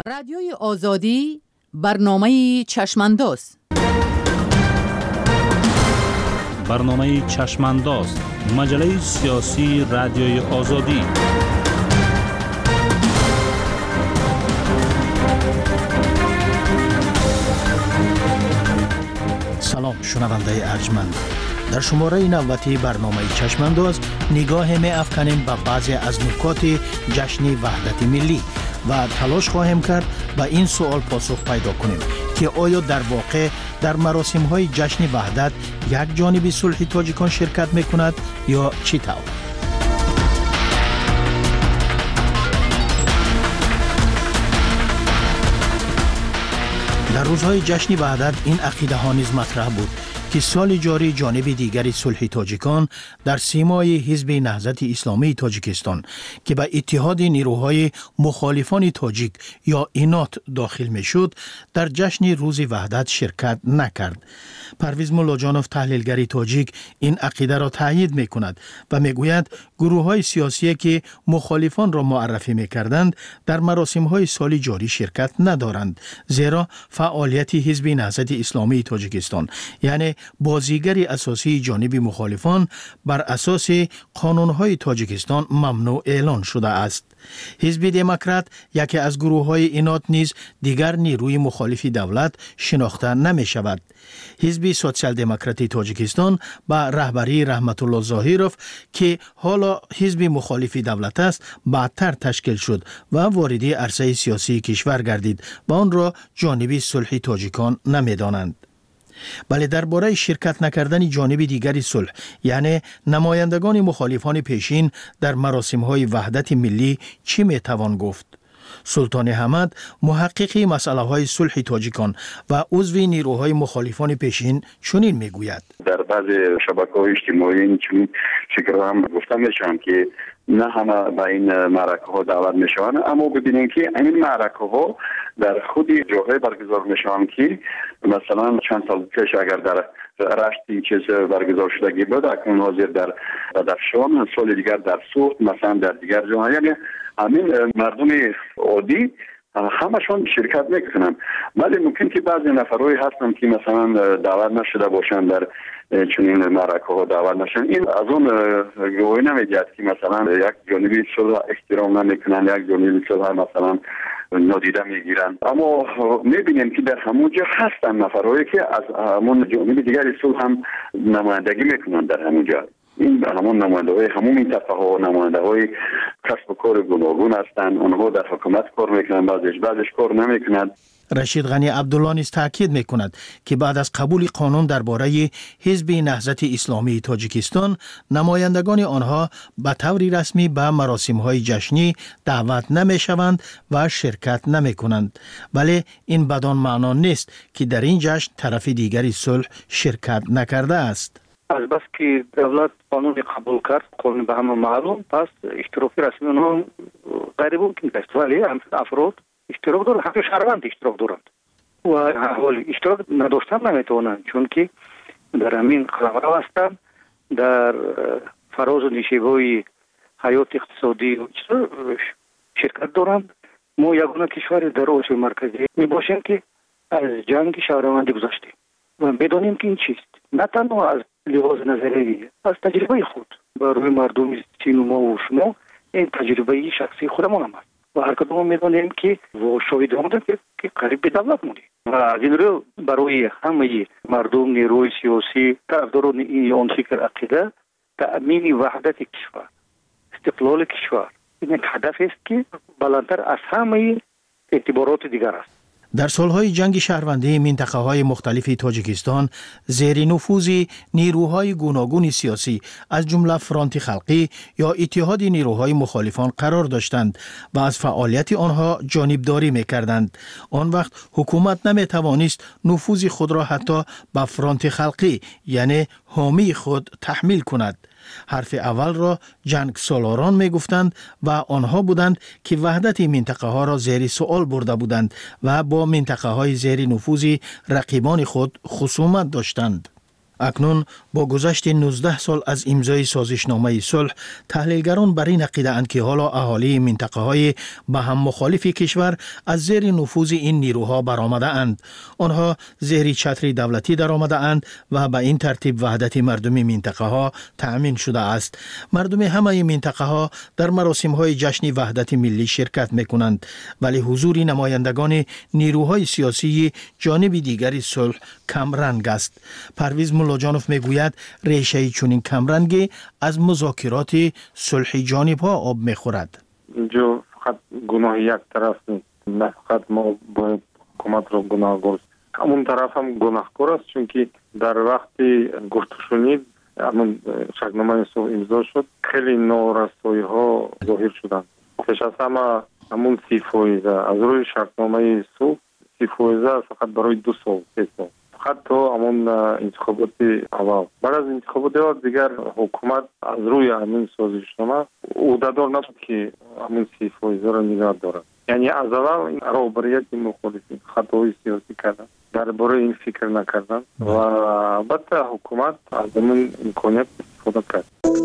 رادیوی آزادی برنامه چشمانداز. برنامه چشمانداز، مجله سیاسی رادیوی آزادی. سلام شنونده ارجمند. در شماره نوبتی برنامه چشمانداز نگاه می افکنیم به بعضی از نکات جشن وحدت ملی و تلاش خواهیم کرد به این سوال پاسخ پیدا کنیم که آیا در واقع در مراسم های جشن وحدت یک جانب صلح تاجیکان شرکت می کند یا چی طور؟ در روزهای جشن وحدت این عقیده ها نیز مطرح بود که سال جاری جانب دیگری صلح تاجیکان در سیمای حزب نهضت اسلامی تاجیکستان که به اتحاد نیروهای مخالفان تاجیک یا اینات داخل می شد در جشن روز وحدت شرکت نکرد. پرویز ملاجانوف تحلیلگر تاجیک این عقیده را تایید می کند و می گوید گروه های سیاسی که مخالفان را معرفی می کردند در مراسم های سال جاری شرکت ندارند، زیرا فعالیت حزب نهضت اسلامی تاجیکستان یعنی بازیگری اساسی جانب مخالفان بر اساس قانون‌های تاجیکستان ممنوع اعلان شده است. حزب دموکرات یکی از گروه‌های اینات نیز دیگر نیروی مخالف دولت شناخته نمی‌شود. حزب سوسیال دموکراتی تاجیکستان با رهبری رحمت الله ظاهروف که حالا حزب مخالف دولت است بعدتر تشکیل شد و وارد عرصه سیاسی کشور گردید و آن را جانب صلح تاجیکان نمی‌دانند. بله، درباره شرکت نکردن جانب دیگری صلح یعنی نمایندگان مخالفان پیشین در مراسم‌های وحدت ملی چی میتوان گفت؟ سلطان حمد محقق مسئله‌های صلح تاجیکان و عضو نیروهای مخالفان پیشین چنین میگوید: در بعضی شبکه‌های اجتماعی این چنین فکر هم گفته میشن که نه همه به این معرکه ها دعوت میشوند، اما ببینید که این معرکه ها در خود جاهای برگزار میشوند که مثلا چند سال پیش اگر در رشت این چیز برگزار شدگی بود، اکنون حاضر در بدخشان، سال دیگر در سوخت، مثلا در دیگر جاها، یعنی همین مردم عادی همشون شرکت میکنن. ولی ممکن که بعضی نفرایی هستن که مثلا دعوت نشده باشن در چنین معرکه ها دعوت نشن. این از اون گواهی نمیدهد که مثلا یک جانبی صلح احترام نمیکنن، یک جانبی صلح مثلا نادیده میگیرن. اما میبینیم که در همونجا هستن نفرایی که از همون جانب دیگری صلح هم نمایندگی میکنن در همونجا. این همون نماینده‌های همون منطقه‌ها، نماینده‌های کسب و کار گوناگون هستند. آنها در حکومت کار میکنن، بعضش کار نمیکنند. رشید غنی عبدالله نیز تاکید میکند که بعد از قبول قانون درباره حزب نهضت اسلامی تاجیکستان، نمایندگان آنها به طور رسمی به مراسم‌های جشنی دعوت نمیشوند و شرکت نمیکنند. ولی این بدان معنا نیست که در این جشن طرف دیگری صلح شرکت نکرده است. از بس که دولت قانون قبول کرد، قانون به همه معلوم، پس اشتراک رسمی اونها غیر ممکن است. ولی افراد اشتراک دارند، حتی شهروند اشتراک دارند و حال اشتراک نداشتن نمیتوانند، چون که در همین قلمرو هستند، در فراز و نشیب‌های حیات اقتصادی شرکت دارند. ما یگانه کشور در آسیا مرکزی میباشیم که از جنگ شهروندی گذشتیم و بدانیم که این چیست. نه تنها از لحاظ نظری، از تجربه خود برای مردم چین و ما و شما این تجربه شخصی خودمان هم است و هر کدام میدانیم که شاهد بودیم که قریب به دولت بودیم و از این رو برای همه مردم، نیروی سیاسی، طرفداران این فکر عقیده، تأمین وحدت کشور، استقلال کشور، این یک هدف است که بلندتر از همه اعتبارات دیگر است. در سالهای جنگ شهروندی منطقه‌های مختلف تاجیکستان زیر نفوذ نیروهای گوناگون سیاسی از جمله فرانت خلقی یا اتحاد نیروهای مخالفان قرار داشتند و از فعالیت آنها جانبداری می‌کردند. آن وقت حکومت نمی‌توانست نفوذ خود را حتی به فرانت خلقی یعنی حامی خود تحمیل کند. حرف اول را جنگ سالاران می گفتند و آنها بودند که وحدت منطقه ها را زیر سوال برده بودند و با منطقه های زیر نفوذ رقیبان خود خصومت داشتند. اکنون با گذشت 19 سال از امضای سازشنامه صلح، تحلیلگران بر این عقیده اند که حالا اهالی منطقه های به هم مخالف کشور از زیر نفوذ این نیروها برآمده اند. آنها زیر چتر دولتی درآمده اند و به این ترتیب وحدت مردم منطقه ها تأمین شده است. مردم همه منطقه ها در مراسم های جشن وحدت ملی شرکت میکنند، ولی حضور نمایندگان نیروهای سیاسی جانب دیگری صلح کمرنگ است. پرویز ملاجانوف میگوید ریشه چنین کمرنگی از مذاکرات صلحی جانب ها آب میخورد. اینجا فقط گناه یک طرف نیست، نه فقط ما باید حکومت را گناهگار، همون طرف هم گناهکار است، چون که در وقتی گفته شنید همون شاهنامه صلح امضا شد، خیلی نارسایی ها ظاهر شدند. پیش از همه همون 30 فایزه از روی شاهنامه صلح 30 فایزه فقط برای 2 سال 3 سال، فقط تا همون انتخابات اول. بعد از انتخابات اول دیگر حکومت از روی همین سازشنامه عهدهدار نبود که همون 30 فایزه را نگاه دارد. یعنی از اول این رهبریت مخالفین خطاهای سیاسی کردن، درباره این فکر نکردن و بعد حکومت از همون امکانیت استفاده کرد.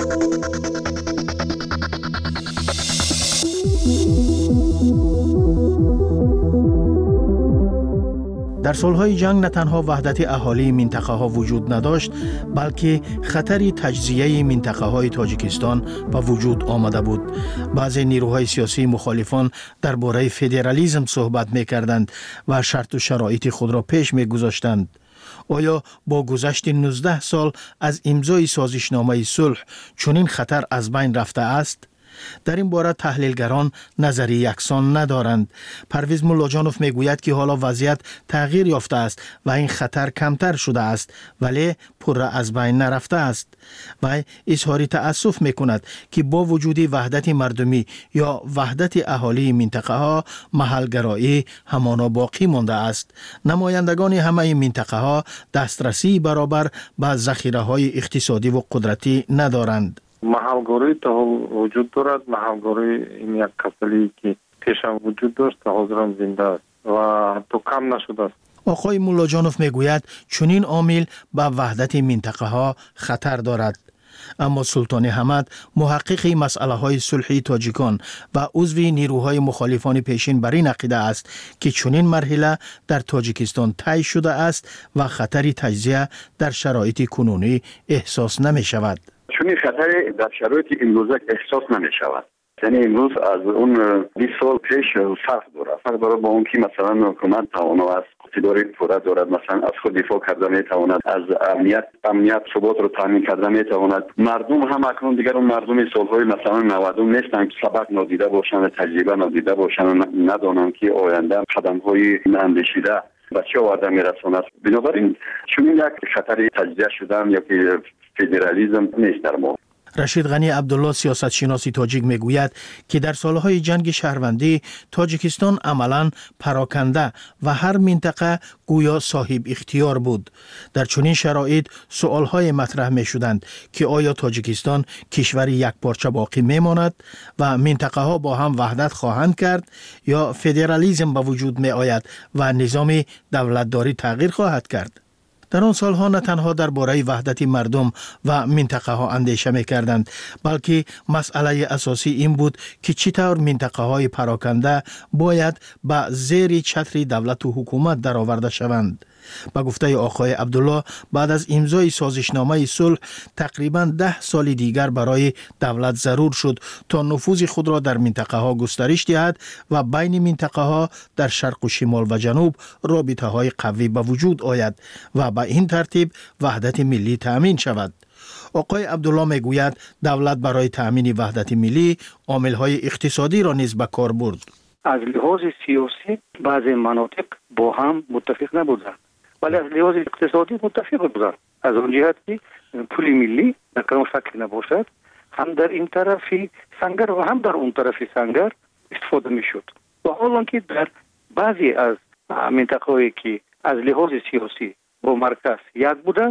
در سالهای جنگ نه تنها وحدت اهالی منطقه ها وجود نداشت، بلکه خطری تجزیه منطقه های تاجیکستان به وجود آمده بود. بعضی نیروهای سیاسی مخالفان درباره فدرالیسم صحبت می‌کردند و شرط و شرایط خود را پیش می‌گذاشتند. آیا با گذشت 19 سال از امضای سازشنامه صلح چنین خطر از بین رفته است؟ در این باره تحلیلگران نظری یکسان ندارند. پرویز ملاجانوف میگوید که حالا وضعیت تغییر یافته است و این خطر کمتر شده است، ولی پر از بین نرفته است. و اظهار تأسف میکند که با وجود وحدت مردمی یا وحدت اهالی منطقه ها، محلگرایی همانا باقی مانده است. نمایندگان همه منطقه ها دسترسی برابر به ذخیره های اقتصادی و قدرتی ندارند. محلگاری تا وجود دارد، محلگاری این یک کسلی که پیشم وجود داشت تا حاضران زنده است و تو کم نشده است. آقای ملاجانوف میگوید چنین عامل به وحدت منطقه ها خطر دارد. اما سلطان حمد، محقق مسئله های صلحی تاجیکان و عضو نیروهای مخالفان پیشین، بر این عقیده است که چنین مرحله در تاجیکستان طی شده است و خطری تجزیه در شرایط کنونی احساس نمی شود. چون خطر در شرایط امروزه احساس نمی شود. یعنی امروز از اون 20 سال پیش فرق دارد با اون که مثلا حکومت توانه است اقتدار پوره دارد، مثلا از خود دفاع کرده می تواند، از امنیت ثبات رو تامین کرده می تواند. مردم هم اکنون دیگر اون مردم سالهای مثلا 90 نیستن که سبق نادیده باشند، تجربه نادیده باشند، ندانند که آینده قدم‌های اندیشیده به چه آورده میرساند. بنابراین چون یک خطر تجزیه شدن یا که فدرالیسم نیست در ما. رشید غنی عبدالله، سیاستشناس تاجیک، میگوید که در سالهای جنگ شهروندی تاجیکستان عملاً پراکنده و هر منطقه گویا صاحب اختیار بود. در چنین شرایط سوالهای مطرح می شدند که آیا تاجیکستان کشور یک پارچه باقی می ماند و منطقه ها با هم وحدت خواهند کرد یا فدرالیسم به وجود می آید و نظام دولتداری تغییر خواهد کرد؟ در آن سالها نه تنها درباره وحدت مردم و منطقه ها اندیشه می کردند، بلکه مسئله اساسی این بود که چطور منطقه های پراکنده باید به زیر چتر دولت و حکومت درآورده شوند. با گفته آقای عبدالله، بعد از امضای سازشنامه صلح تقریبا 10 سال دیگر برای دولت ضرور شد تا نفوذ خود را در منطقه ها گسترش دهد و بین منطقه ها در شرق و شمال و جنوب رابطه های قوی به وجود آید و به این ترتیب وحدت ملی تأمین شود. آقای عبدالله میگوید دولت برای تأمین وحدت ملی عامل‌های اقتصادی را نیز به کار برد. از لحاظ سیاسی بعضی مناطق با هم متفق نبودند، ولی از لحاظ اقتصادی متفق بودند. از اون جهت که پول ملی در کدام شکل نباشد، هم در این طرفی سنگر و هم در اون طرفی سنگر استفاده میشد. و حالا که در بعضی از منطقه‌هایی که از لحاظ سیاسی با مرکز یک بودند،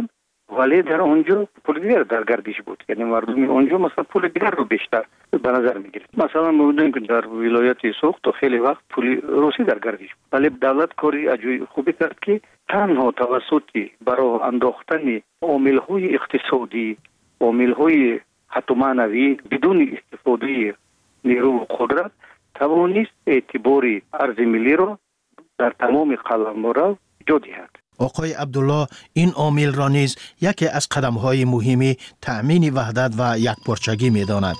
ولی در اونجا پول دیگر در گردش بود. یعنی مردم اونجا مثلا پول دیگر رو بیشتر به نظر میگیرد. مثلا ما می‌دونیم که در ولایت سوخت تا خیلی وقت پول روسی در گردش بود. ولی دولت کاری عجیب خوبی کرد که تنها توسط برای انداختن عامل‌های اقتصادی، عامل‌های حتی معنوی بدون استفاده نیرو و قدرت توانست اعتبار ارز ملی را در تمام قلمرو جا دهد. آقای عبدالله این عامل را نیز یکی از قدم‌های مهمی تأمین وحدت و یکپارچگی می‌داند.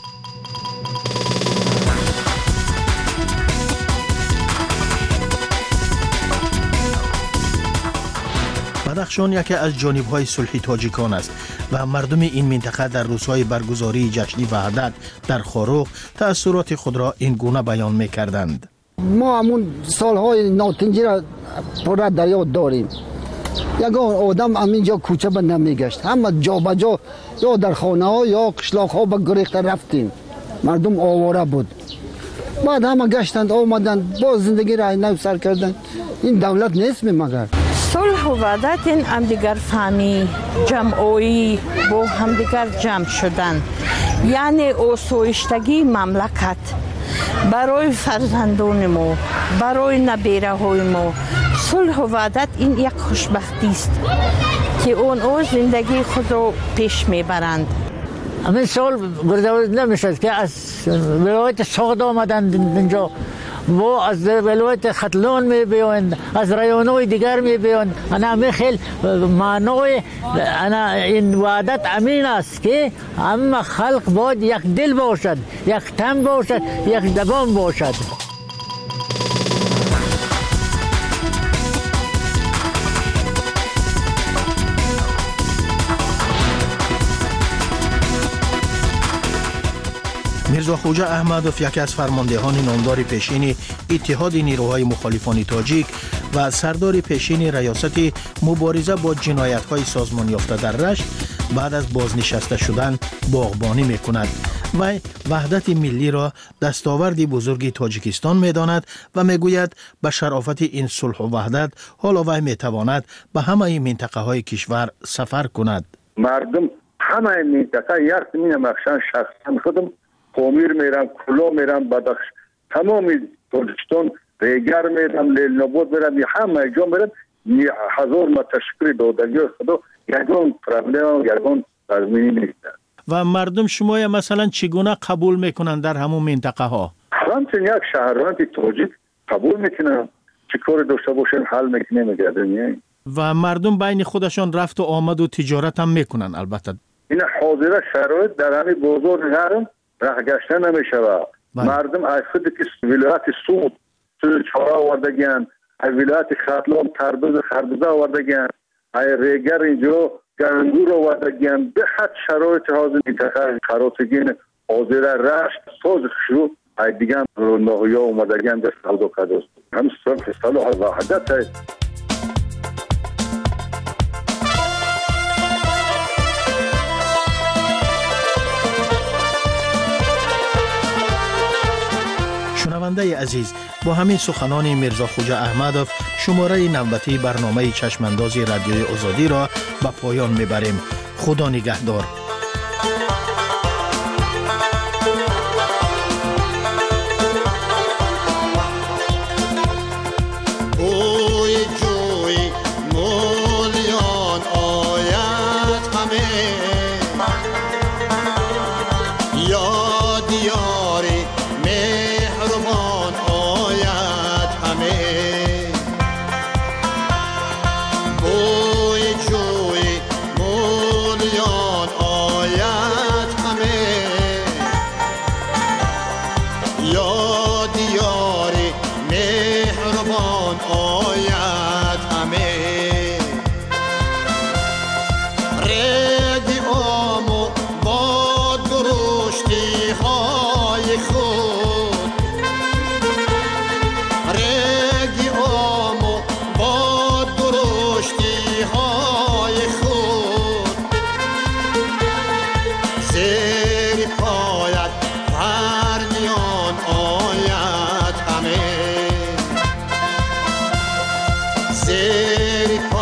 بدخشان یکی از جانب‌های صلح تاجیکان است و مردم این منطقه در روزهای برگزاری جشن وحدت در خاروق تأثیرات خود را این گونه بیان می‌کردند. ما همون سالهای ناتنجی را پر در یاد داریم. یگان آدم همینجا کوچه به نمیگشت، همه جا به جا یا در خانه ها یا قشلاق ها به گریخت رفتیم. مردم آواره بود. بعد همه گشتند آمدند باز زندگی را نو سر کردند. این دولت نیست مگر صلح و وحدت این همدیگر فهمی جمعی با همدیگر جمع شدن، یعنی آسایشتگی مملکت برای فرزندان ما، برای نبیره های ما. صلح و وحدت این یک خوشبختی است که اون زندگی خود رو پیش میبرند. همین سال گذشته نمیشد که از ولایت سوخت آمدند اینجا و از ولایت ختلون میبیند، از رایونهای دیگر میبیند. انا خیلی معنای این وحدت امین است که همه خلق باید یک دل باشد، یک تن باشد، یک زبان باشد. میرزا خوجا احمدوف یکی از فرماندهان نامدار پیشین اتحاد نیروهای مخالفان تاجیک و سردار پیشین ریاست مبارزه با جنایت‌های سازمان یافته در رشت بعد از بازنشسته شدن باغبانی می‌کند و وحدت ملی را دستاوردی بزرگی تاجیکستان می‌داند و می‌گوید به شرافت این صلح و وحدت حالا وی می‌تواند به همه منطقه‌های کشور سفر کند. مردم همه منطقه یک زمین مخشن شخصا خودم قومیر میرم، کلو میرم، بدخش تمام تاجیکستان ریگر میرم، لیل نبود میرم، همه جا میرم. 1000 ما تشکر دادگی خدا یگان پرابلم یگان تضمینی نیست. و مردم شما مثلا چگونه قبول میکنن در همون منطقه ها؟ همچنین یک شهروند تاجیک قبول میکنن، چه کار داشته باشن حل میکنه میگردن. و مردم بین خودشان رفت و آمد و تجارت هم میکنن. البته این حاضر شرایط در همین بازار نرم راه گشتن نمیشود. مردم از خود که ولایت سود چهار آوردگیان، از ولایت ختلون تردوز خربوزه آوردگیان، از ریگر اینجا گنگور آوردگیان. به حد شرایط حاضر منطقه خراسگین حاضر رشت ساز شروع از دیگه رونماهی ها اومدگیان در سودا کداست. هم صلح و وحدت است. شنونده عزیز، با همین سخنان میرزا خوجا احمدوف شماره نوبتی برنامه چشمانداز رادیوی آزادی را به پایان میبریم. خدا نگهدار. Zeri